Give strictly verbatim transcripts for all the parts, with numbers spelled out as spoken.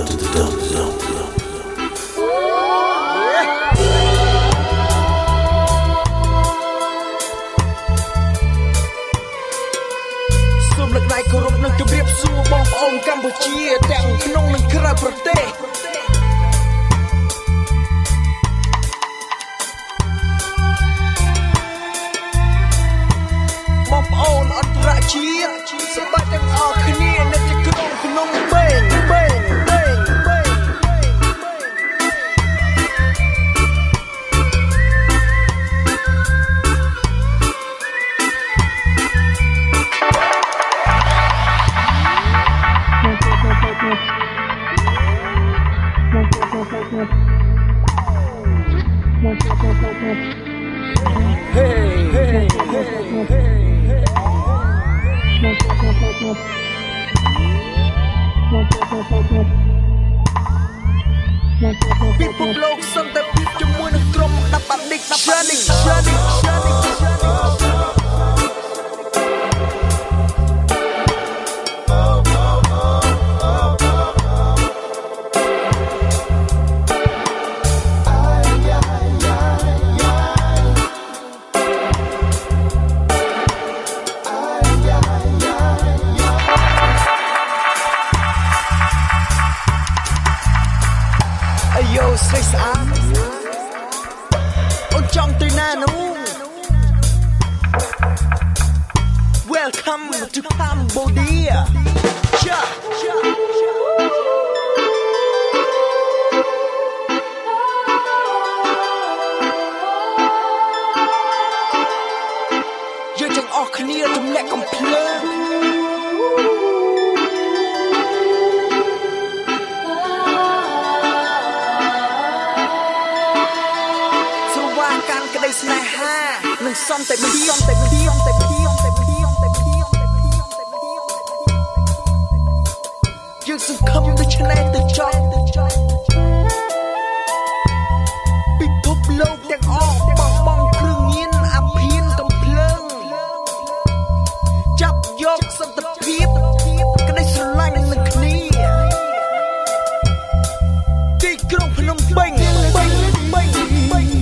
កម្ពុជាទាំងក្នុងនិងក្រៅប្រទេសបងប្អូនអន្តរជាតិសប្បាយទាំងអស់គ្នានៅទីក្រុងភ្នំពេញពេញពេញពេញHey, hey, hey, hey, hey. People blow some that people you wanna drum up a dick shining shining shining Yo, say I'm Oh, John Tinano Welcome to Cambodia Cha, cha, cha. You chẳng ọc khnia trong lẹ cầm plơស្នេហានឹងសំតែមិនសំតែមិនសំតែមិនសំតែមិនសំតែមិនសំតែមិនសំតែមិនយើងសង្ឃឹមទៅឆ្នេរទៅចង់ទៅចង់ពិភពលោកទាំងអស់បងបងគ្រឿងញៀនអាភៀនកំភ្លើងចាប់យកសន្តិភាពក្តីស្រឡាញ់នឹងគ្នាទីក្រុងភ្នំពេញពេញពេញពេញ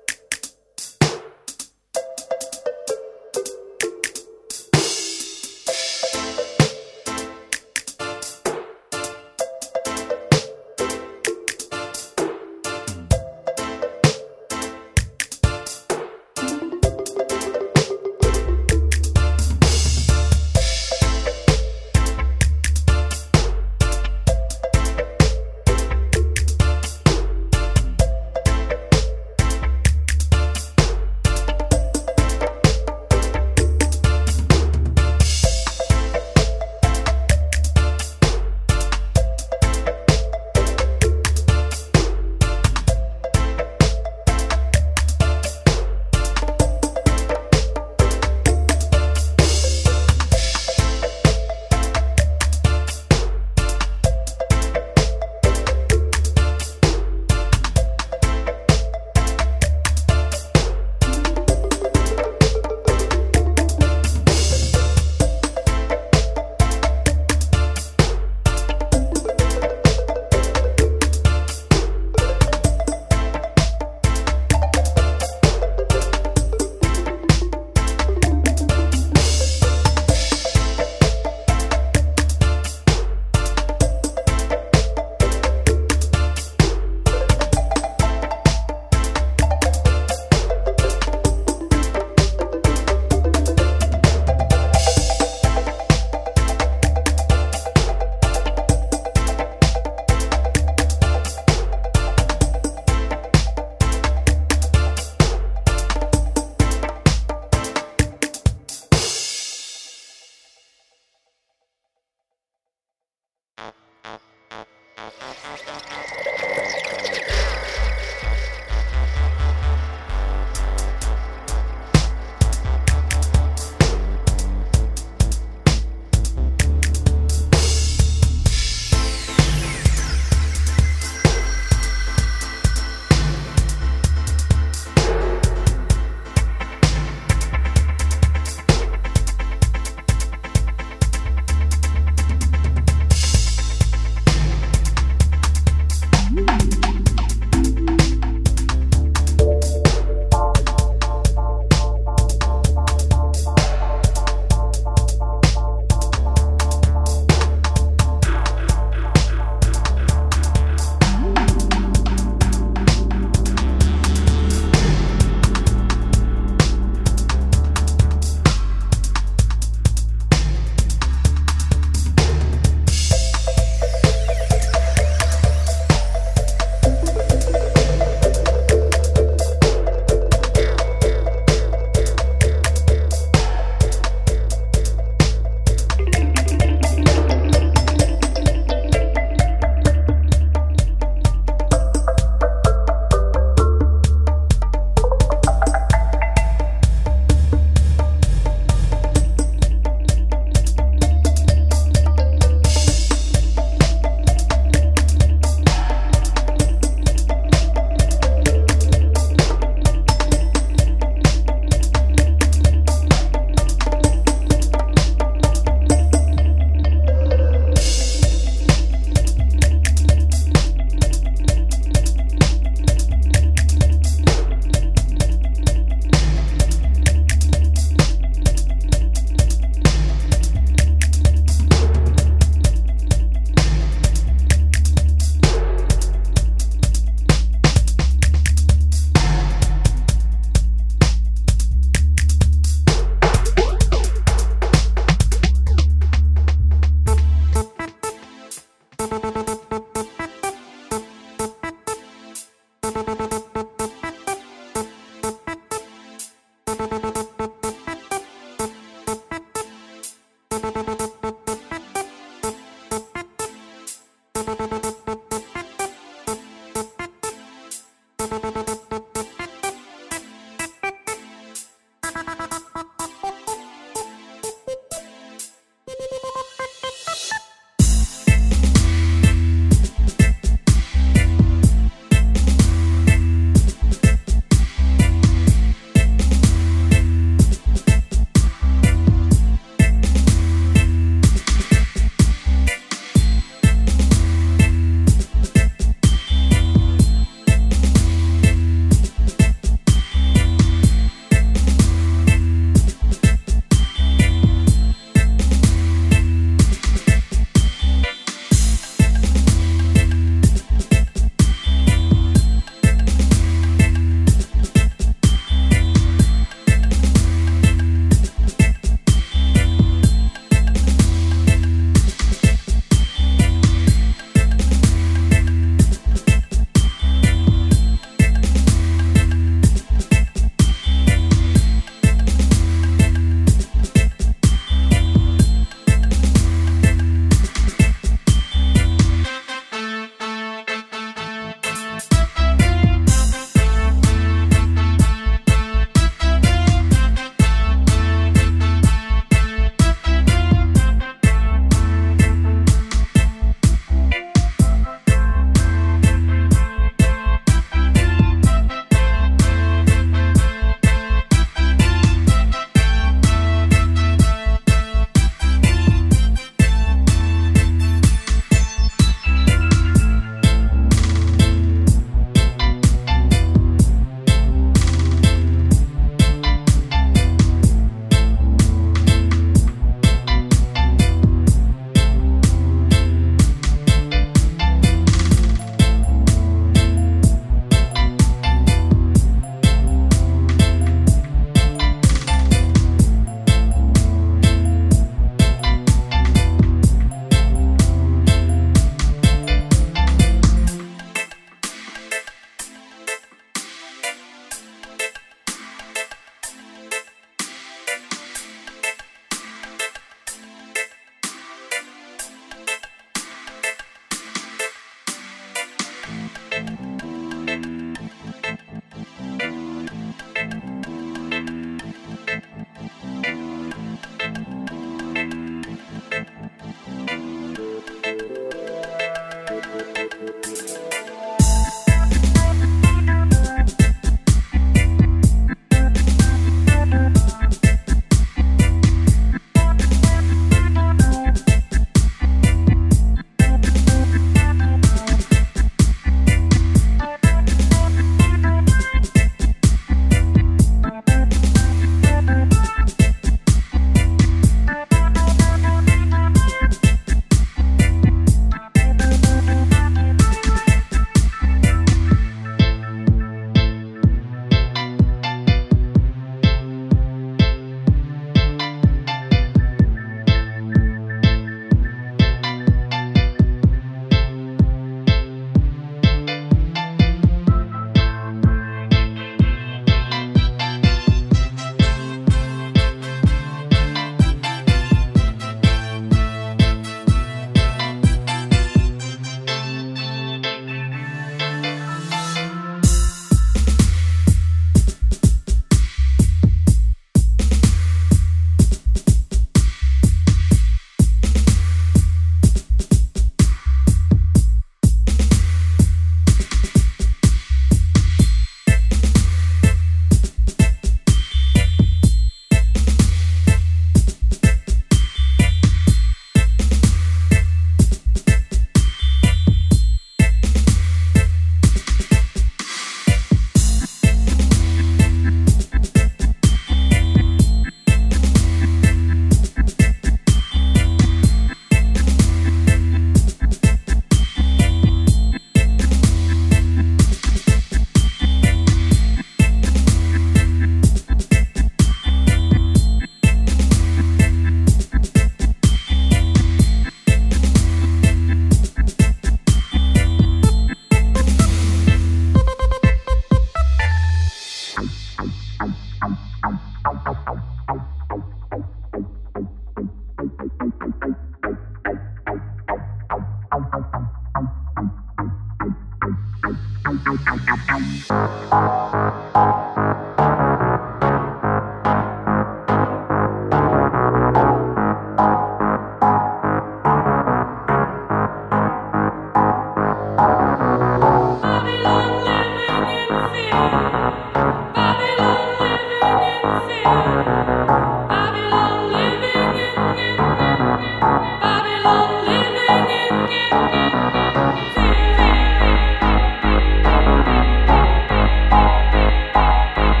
Babylon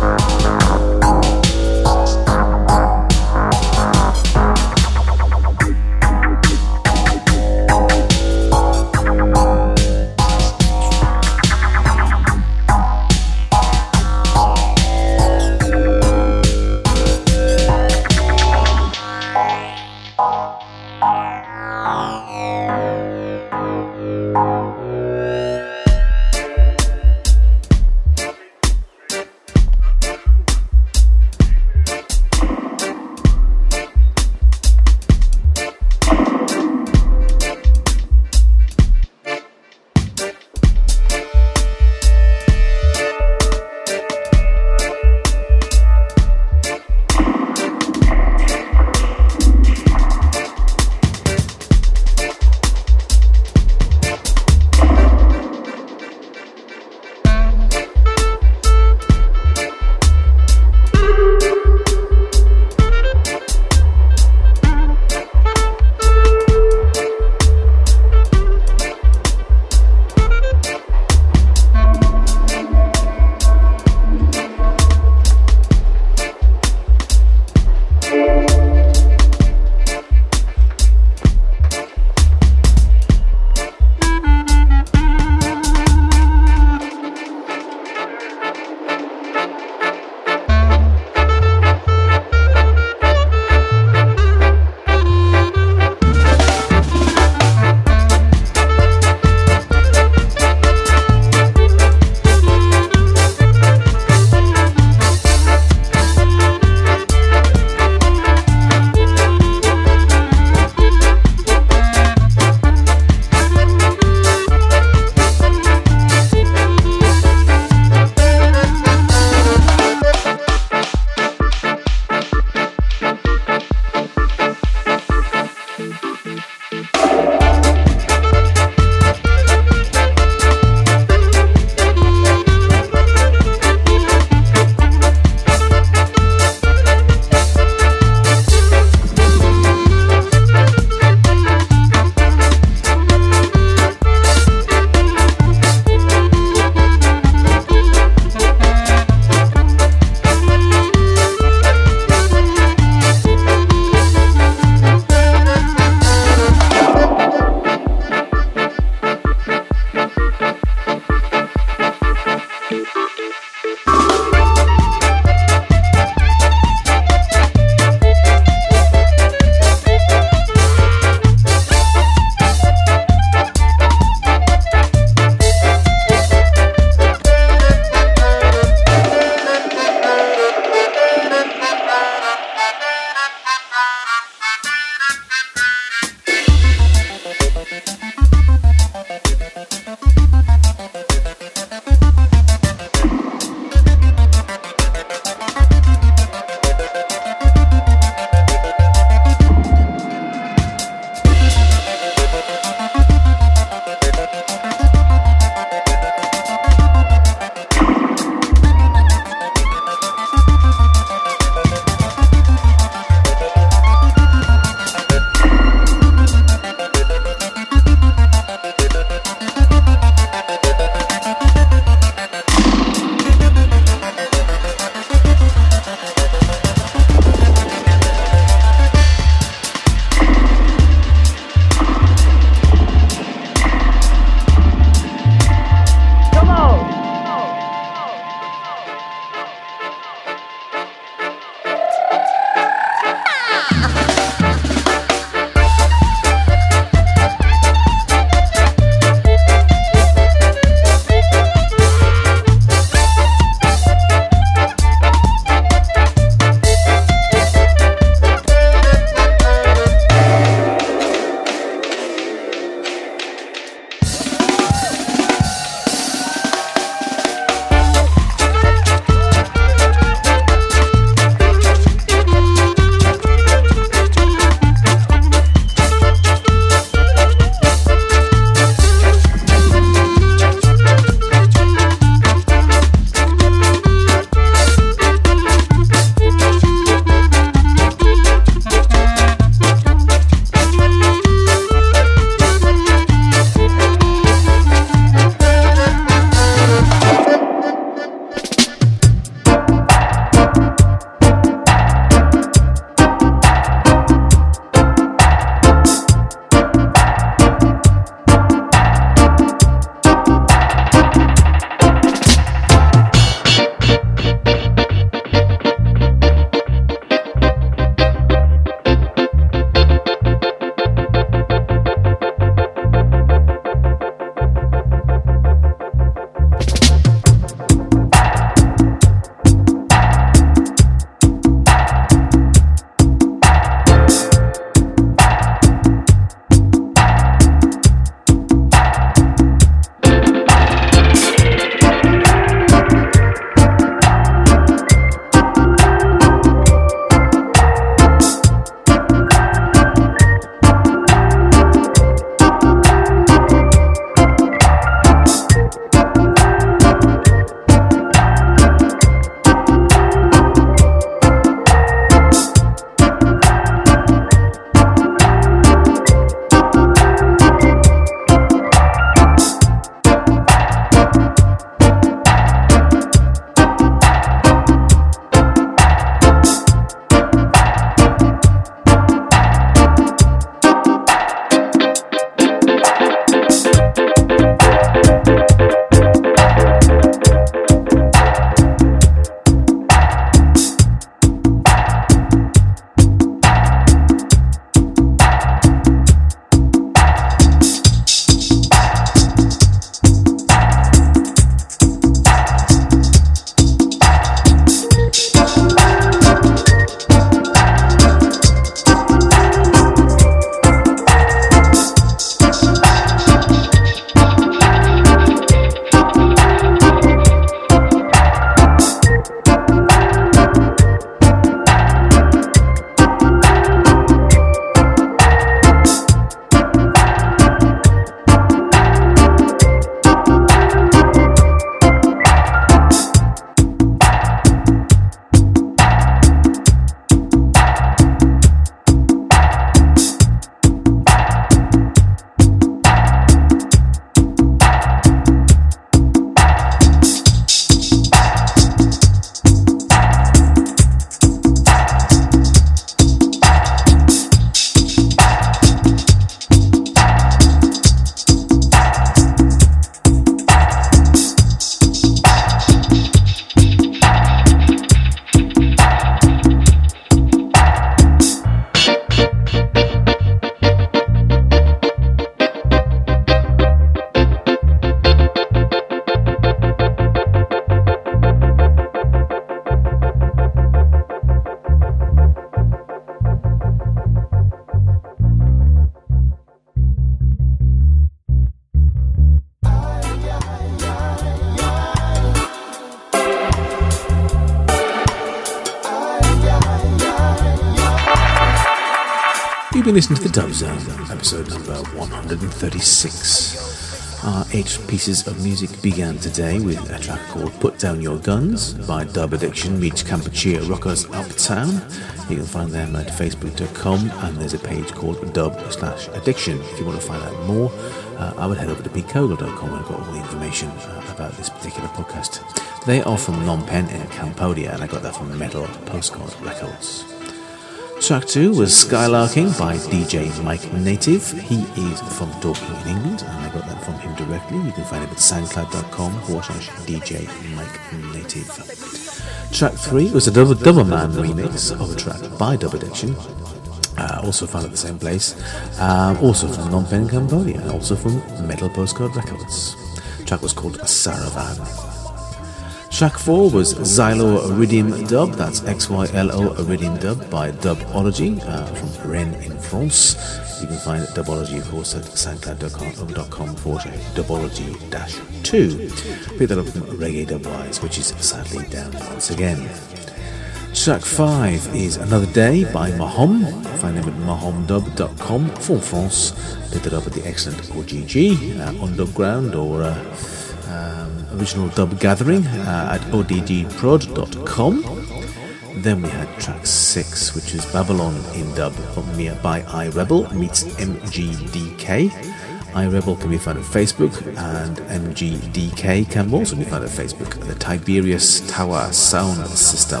listening to the Dub Zone, episode number one hundred thirty-six. Our eight pieces of music began today with a track called Put Down Your Guns by Dub Addiction meets Kampuchea Rockers Uptown. You can find them at facebook dot com, and there's a page called Dub slash Addiction. If you want to find out more, uh, I would head over to pete kogel dot com and I've got all the information uh, about this particular podcast. They are from Phnom Penh in Cambodia, and I got that from Metal Postcard Records. Track two was Skylarking by D J Mike Native. He is from Dorking in England, and I got that from him directly. You can find him at soundcloud dot com forward slash D J Mike Native. Track three was a Double, Double Man remix of a track by Dub Addiction, uh, also found at the same place, um, also from Phnom Penh, Cambodia, and also from Metal Postcard Records. The track was called Saravan. Track four was Xylo Iridium Dub, that's X Y L O Iridium Dub by Dubology uh, from Rennes in France. You can find Dubology, of course, at soundcloud dot com forward slash Dubology dash two. Pick that up from Reggae Dubwise, which is sadly down once again. Track five is Another Day by Mahom. Find them at mahom dub dot com for France. Pick that up at the excellent O G G uh, Underground or uh, um, Original Dub Gathering uh, at o d g prod dot com. Then we had track six, which was Babylon in Dub by iRebel meets M G D K. iRebel can be found on Facebook, and M G D K can also be found on Facebook. The Tiberius Tower Sound System.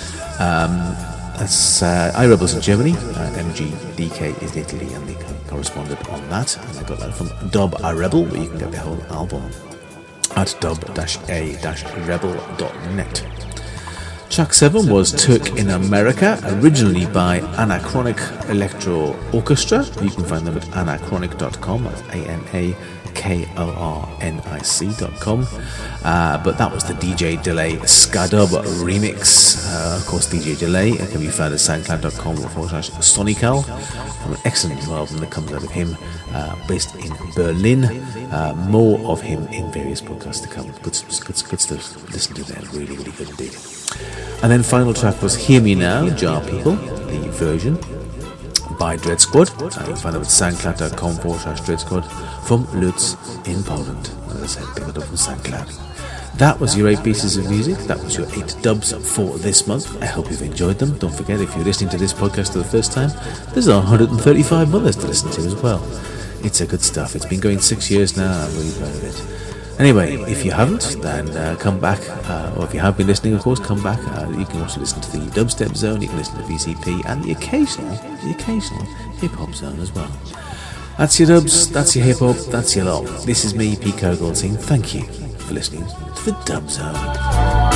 Um, that's uh, iRebel's in Germany, and M G D K is in Italy, and they corresponded on that. And I got that from Dub iRebel, where you can get the whole album at dub dash a dash rebel dot net. Track seven was Turk in America, originally by Anachronic Electro Orchestra. You can find them at anachronic dot com, that's A N A K O R N I C dot com. Uh, but that was the D J Delay Skadub remix. Uh, of course, D J Delay it can be found at soundcloud dot com forward slash Sonical, from an excellent new album that comes out of him, uh, based in Berlin. Uh, more of him in various podcasts to come. Good, good, good stuff. Listen to them, really, really good indeed. And then final track was Hear Me Now, Jar People, the version by Dread Squad. Uh, you can find them at soundcloud dot com forward slash Dread Squad from Lutz in Poland. As I said, pick it up from SoundCloud. That was your eight pieces of music. That was your eight dubs for this month. I hope you've enjoyed them. Don't forget, if you're listening to this podcast for the first time, there's one hundred thirty-five others to listen to as well. It's a good stuff. It's been going six years now. I'm really proud of it. Anyway, if you haven't, then uh, come back, uh, or if you have been listening, of course, come back. Uh, you can also listen to the Dubstep Zone, you can listen to V C P, and the occasional, the occasional hip-hop zone as well. That's your dubs, that's your hip-hop, that's your lot. This is me, Pete Kogel, saying thank you for listening to the Dub Zone.